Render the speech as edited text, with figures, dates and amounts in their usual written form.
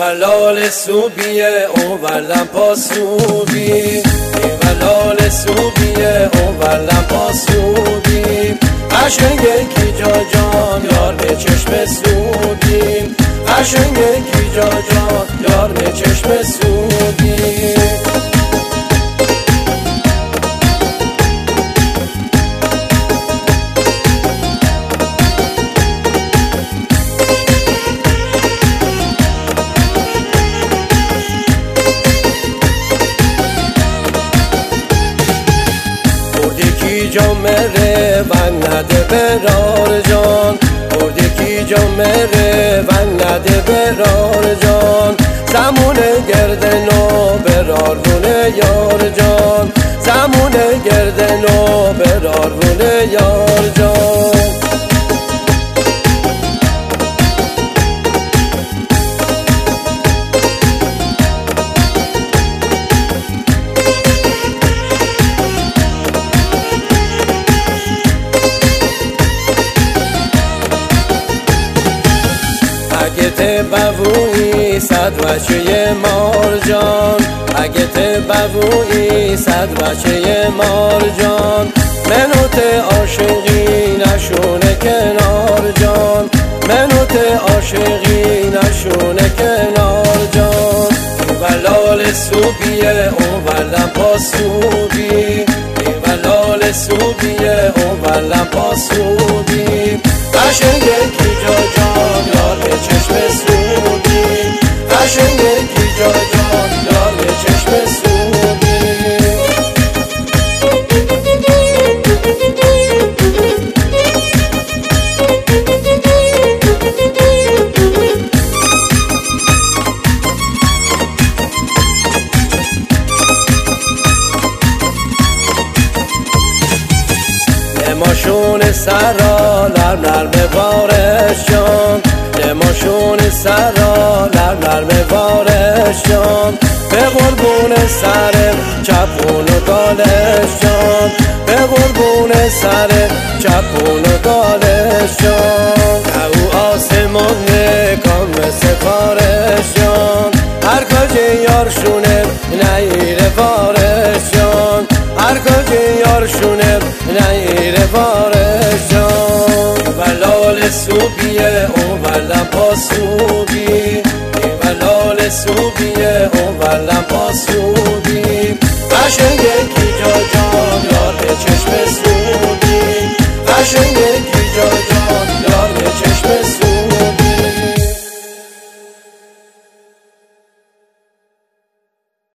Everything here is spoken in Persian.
ولال سوبیه اووردم پاسوبی ولال سوبیه اووردم پاسوبی قشنگه کی جان یار به چشم سوبی قشنگه کی جان یار به چشم سوبی جامره و نده برار جان بردی کی جامره و نده برار جان زمون گردن و برارونه یار جان زمون گردن و برارونه یار جان اگه ته بویی صد بچه مار جان اگه ته بویی صد بچه مار جان منو ته عاشقی نشونه کنار جان منو ته عاشقی نشونه کنار جان ولال سوبیه اووردم پاسوبی ولال سوبیه اووردم پاسوبی قشنگه کی جان یار به چشم سوبی قشنگه کی جان یار به چشم سوبی نماشون سرا لر به بارش جان نماشون سرا لر به بارش جان به قربون سر چپون و دالش جان به قربون سر چپون و دالش جان او آسمون کام سفارش جان هر کجا یارشونه نیره بارش جان هر کجا یارشونه نیره بارش جان ولال سوبیه اووردم پاسوبی ولال سوبیه اووردم پاسوبی قشنگه کی جان یار به چشم سوبی قشنگه